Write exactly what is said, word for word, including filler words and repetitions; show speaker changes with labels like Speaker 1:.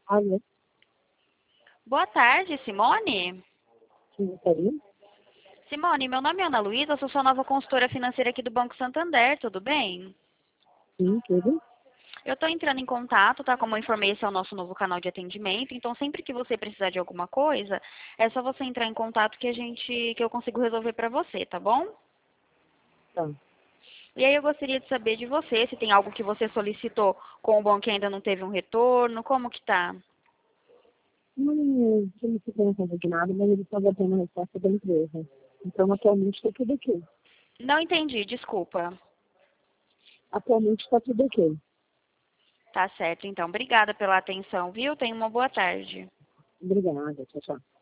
Speaker 1: Alô,
Speaker 2: Boa tarde, Simone.
Speaker 1: quem gostaria?
Speaker 2: Simone, meu nome é Ana Luísa, eu sou sua nova consultora financeira aqui do Banco Santander, tudo bem?
Speaker 1: Sim, tudo.
Speaker 2: Eu estou entrando em contato, tá? Como eu informei, esse é o nosso novo canal de atendimento, então sempre que você precisar de alguma coisa, é só você entrar em contato que a gente, que eu consigo resolver para você, tá bom?
Speaker 1: Tá.
Speaker 2: E aí eu gostaria de saber de você, se tem algo que você solicitou com o banco que ainda não teve um retorno, como que tá?
Speaker 1: Não, não me ficou de nada, mas ele estava tendo a resposta da empresa. Então, atualmente está tudo ok.
Speaker 2: Não entendi, desculpa.
Speaker 1: Atualmente está tudo ok.
Speaker 2: Tá certo, então. Obrigada pela atenção, viu? Tenha uma boa tarde.
Speaker 1: Obrigada, tchau, tchau.